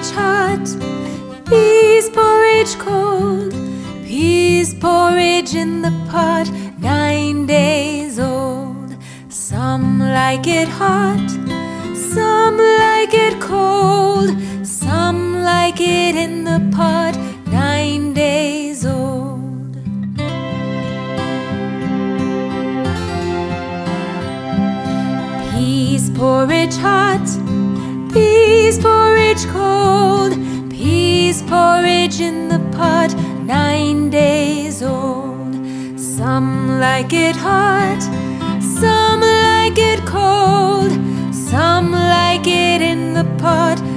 porridge hot, peas porridge cold, peas porridge in the pot, 9 days old. Some like it hot, some like it cold, some like it in the pot, 9 days old. Peas porridge hot, peas porridge cold, peas porridge in the pot, 9 days old. Some like it hot, some like it cold, some like it in the pot,